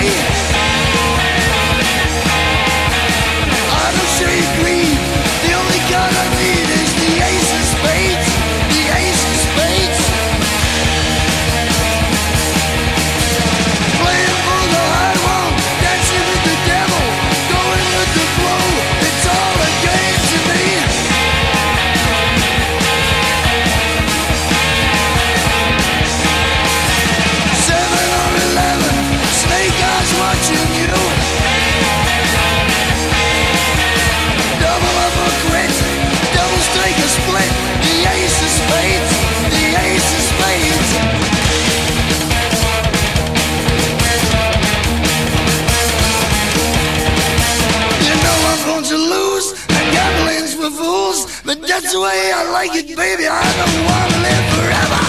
way. I don't say greed. The only card I need is the ace of spades. The ace of spades. Playing for the high wall, dancing with the devil, going with the flow. It's all a game to me. Watching you double up or quit, double strike or split. The ace of spades, the ace of spades. You know I'm going to lose, and gambling's for fools, but that's the way I like it, baby. I don't want to live forever.